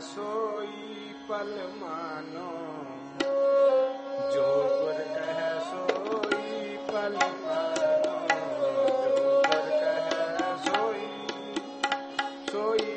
सोई पल मानो, जो गुर कहे सोई पल मानो, जो गुर कहे सोई सोई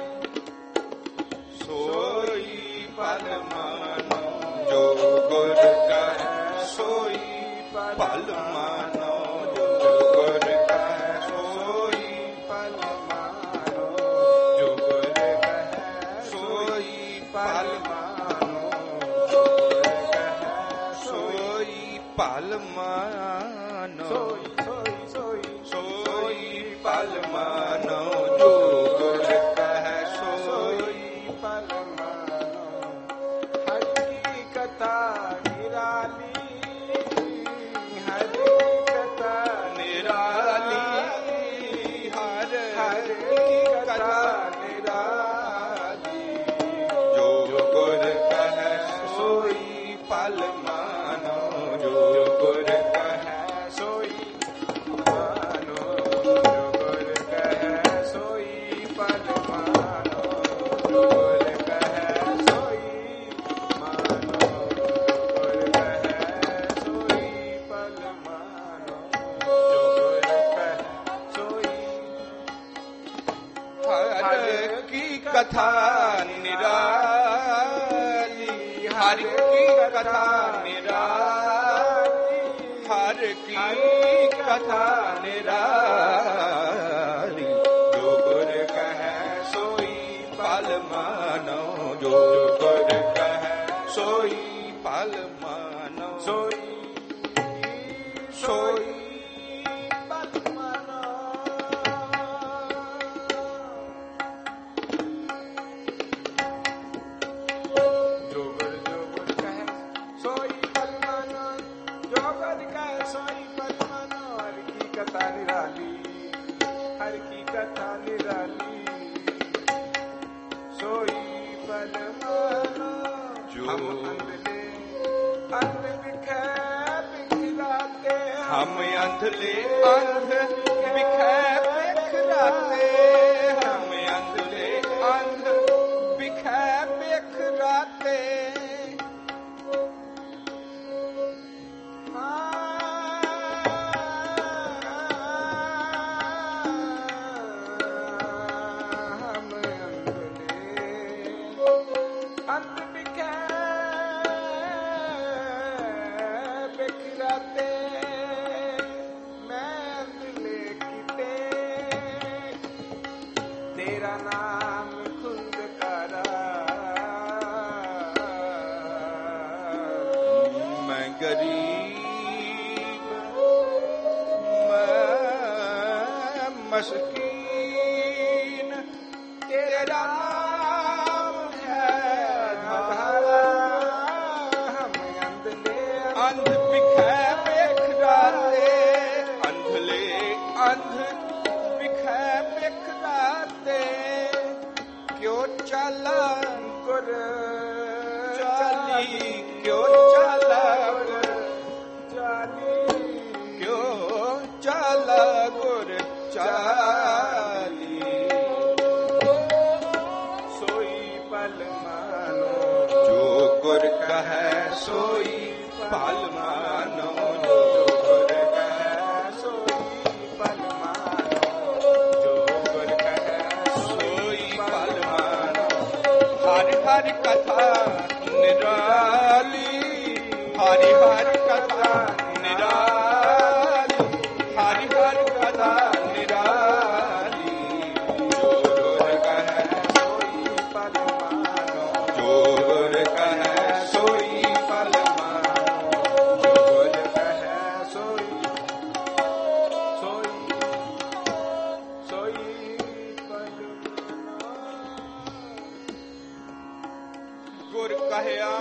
सोई पल मानो, जो गुर कहे सोई पल मानो, जो गुर कहे सोई पल मानो, जो गुर कहे सोई पल मानो, जो गुर कहे सोई पल मानो, सोई पल मानो, जो गुर कहे सोई पल मानो। हरि कथा निराली, हरि कथा निराली, हरि कथा निराली, जो गुर कहे सोई पल मानो, जो गुर कहे सोई मानो, जो गुर कहे सोई पल मानो, जो गुर कहे सोई मानो, जो गुर कहे सोई पल मानो, जो गुर कहे सोई। हर की कथा निराली, हर की कथा निराली, हर की कथा निराली, जो गुर कहे सोई पल मानो, जो गुर कहे सोई पल मानो, सोई सोई पल मानो। जो गुर कहे सोई पल मानो, जो गुर कहे सोई पल मानो, हर की कथा निराली, हर की कथा निराली, सोई पल मानो। हम अंधले अंध बिखै बिखराते, हम अंधले अंध बिखै बिखराते, हम अंधले अंध बिखै बिखराते। हम अंधले अंध बिखै बिखराते, मैं अंधले किते तेरा नाम खुंदकारा, मैं गरीब मैं मस्कीन, तेरा नाम है धारा। हम अंधले अंध बिखै बिखराते, अंधले अंध बिखै बिखराते, क्यों चला गुर चाली, क्यों चला गुर चाली, क्यों चला गुर चाली, सोई पल मानो, जो गुर कहे सोई पल मानो, जो गुर कहे सोई पल मानो, जो गुर कहे सोई पल मानो। हरि हरि कथा निराली, हरि हरि कथा निराली, हरि हरि कथा निराली, जो गुर कहे सोई पल मानो, जो गुर कहे सोई पल मानो, जो गुर कहे सोई सोई सोई पल मानो। गुर कहया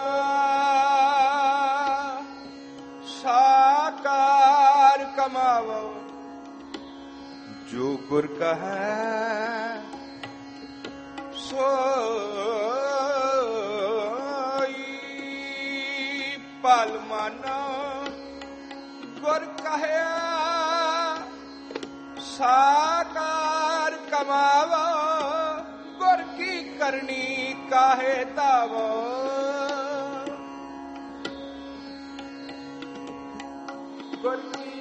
साकार कमावो, जो गुर कहे सोई पल मानो। गुर कहया साकार कमावो, गुर की करनी काहे तावो गुर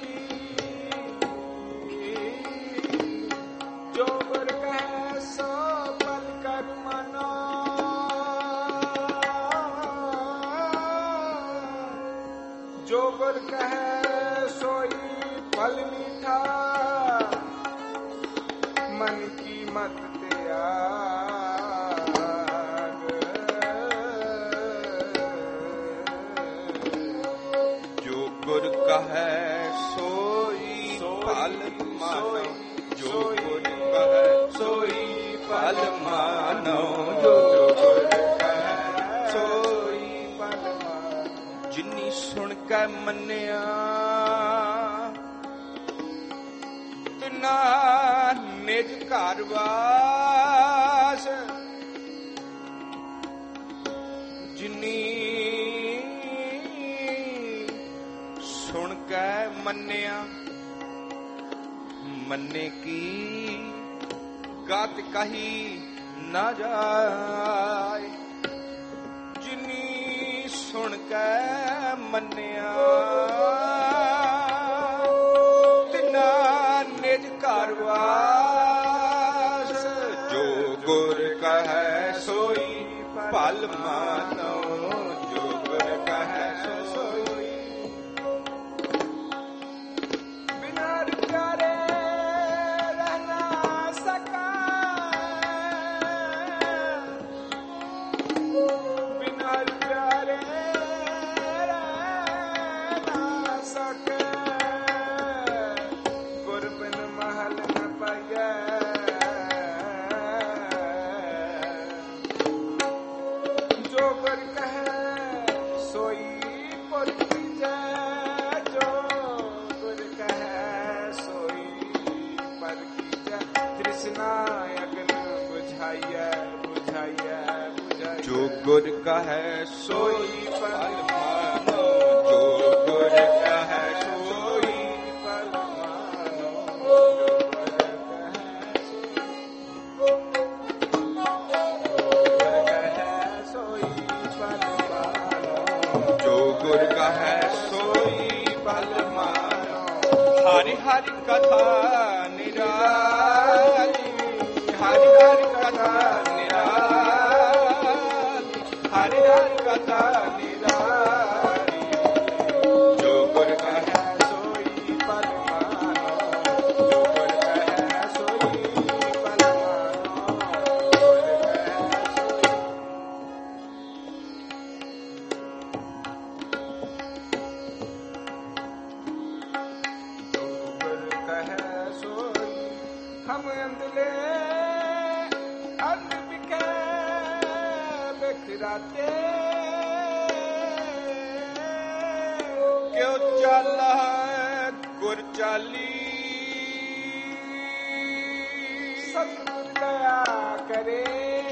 जो गुर कहे सो पल कर मनो जो गुर कहे सोई फल मीठा मन की मत त्याग जो गुर कहे सोई फल मानो जो गुर कहे सोई फल मानो जो गुर कहे सोई फल मानो जिन्नी सुन के मन्निया तिना निज घर वास जिन्नी सुन के मन्निया मन्ने की गात कही न जाए जिन्नी सुन के मन्निया तिना निज घर वास जो गुर कहे सोई फल मानो जो गुर कहे सोई बिना प्यारे रह ना सका बिना प्यारे रह ना सके गुर बिन महल न पाए जो गुर कहे सोई पुर कीजै जो गुर कहे सोई पर कीजै तृष्णा अगन बुझाइए बुझाइए बुझाइए जो गुर कहे सोई फल मानो जो गुर कहे सोई फल मानो जो गुर कहे सोई फल मानो हरि हरि कथा निराली हरि हरि कथा निराली हरि हरि कथा निराली जो गुर कहे सोई फल मानो जो गुर कहे सोई फल मानो हम अंधले अंध बिके बिखराते क्यों चला गुर चाली सतगुर दया करे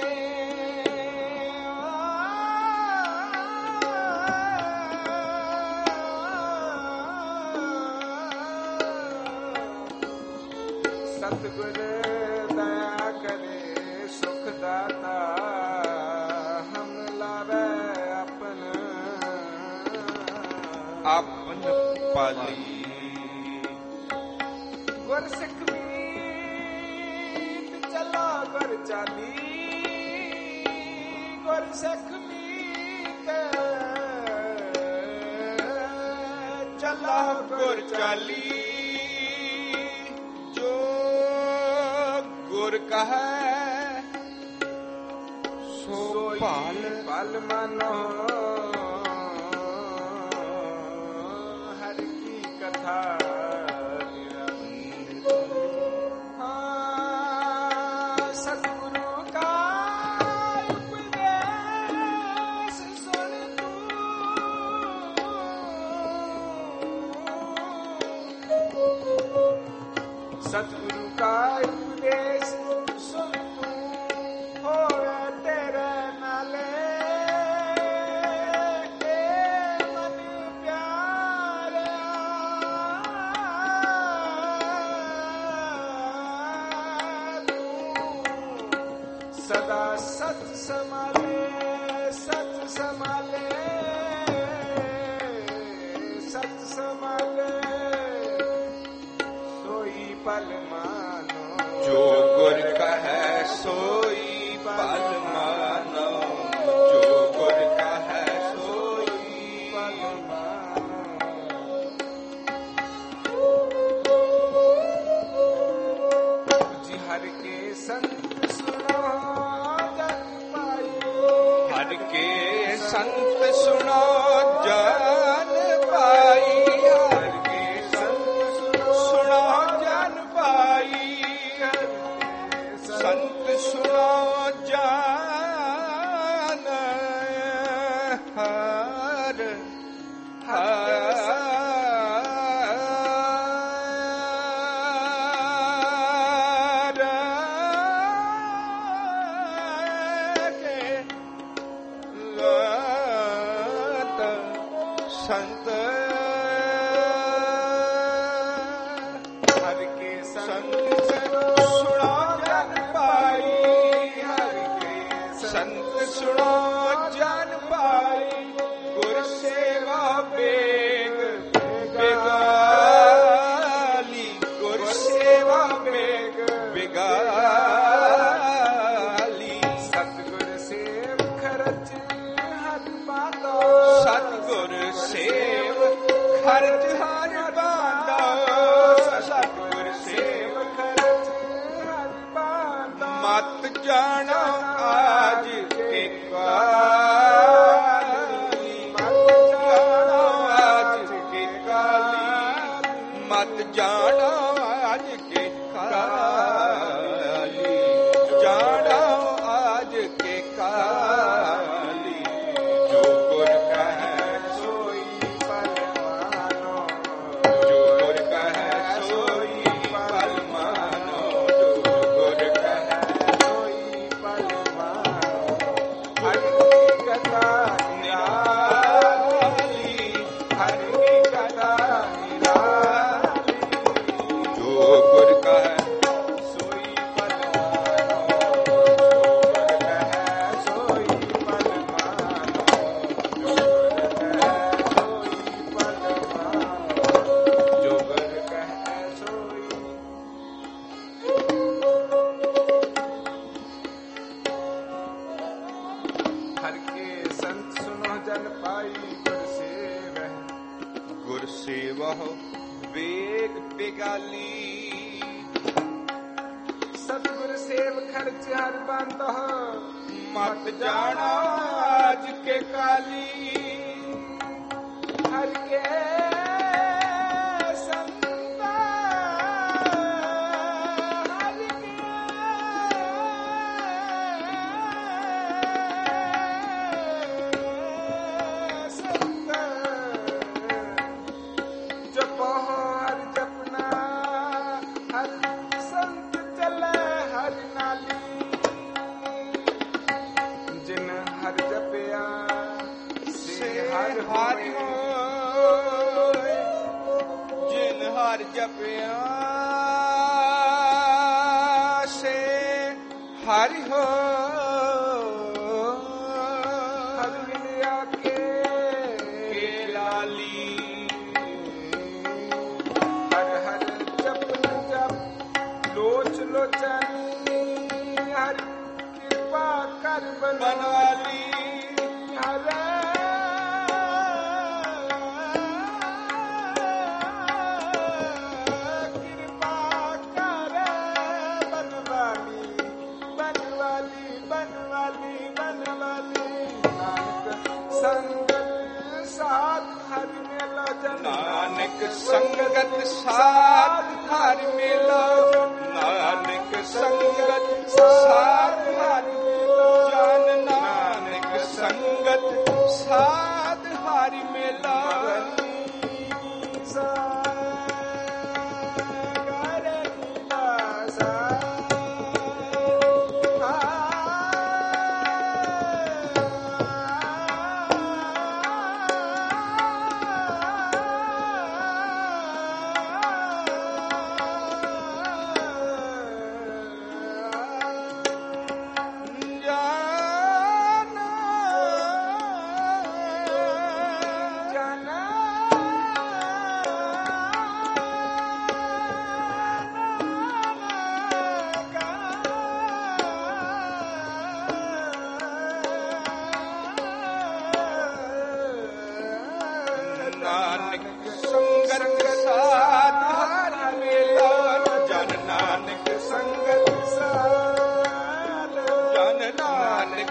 सतगुर दया करे सुख दाता हम लावे अपन अपन पाली गुर सिख मीत चला गुर चाली गुर सिख मीत चला गुर चाली गुर कहे सो पाल पाल मानो हर की कथा सतगुरु का उपदेश सुन तू सतगुरु का उपदेश सुन तू हो तेरे नाले सच समाले सोई पल मानो जो गुर कहे सोई पल मानो जो गुर कहे सोई पल मानो जी हर के संत सुनो जन पाई हर के संत सुनो जन पाई हर के संत सुनो जन पाई संत सुनो जान हर संत हर के संत सुनो जन पाई हर के संत सुनो जन पाई गुर सेवा बेग बेगाली गुर सेवा बेग बेगाली सतगुर सेव खरच हर बाता सतगुर सेव खर्च हर बांधा सतगुर सेव खरच हर बाता मत जानो आज के काली मत जानो आज के काली मत जानो आज के काली जानो आज के काली जो गुर कहे सोई पल मानो जो गुर कहे सोई पल मानो जो गुर कहे सोई पल मानो हर की कथा निराली हर की कथा निराली जो गुर कहे सोई पल मानो जो गुर कहे सोई पल मानो जो गुर कहे सोई पल मानो जो गुर कहे सोई हर के संत सुनो जन पाई गुर सेवह गुर सेवा वेग बेगाली सतगुर सेव खर्च हर बंद मत जाना आज के काली हर के संत हर के संत जपो हर जपना हर संत चले हर नाली जिन हर जपया से हर हरि होए जिन हर जपया से हरि हो हर मिलिया के लाली हर हर जप जप लोच लोचनी हर कृपा कर बनवाली हर कृपा कर बनवाली बनवाली बनवाली बनवाली नानक संगत साथ हर मेला जन नानक संगत साथ हर मेला नानक संगत साथ हर जान नानक संगत साथ हर मेला जान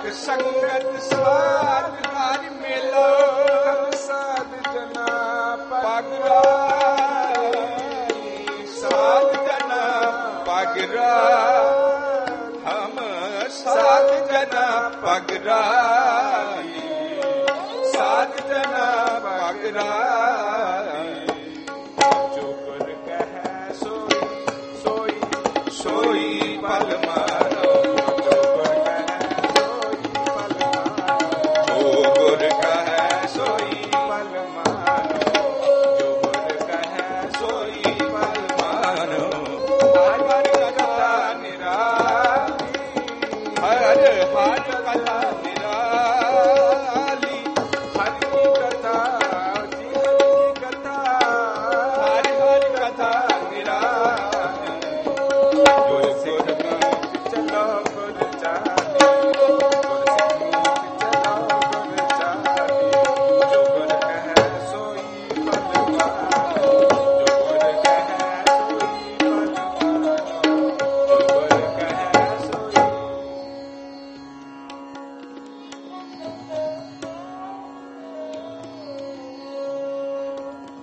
ਸੰਗਤ ਸਾਧ ਹਰਿ ਮੇਲਾ ਸਾਧ ਜਨਾ ਪਗਰਾ ਸਾਧ ਜਨਾ ਪਗਰਾ ਹਮ ਸਾਧ ਜਨਾ ਪਗਰਾ ਸਾਧ ਜਨਾ ਪਗਰਾ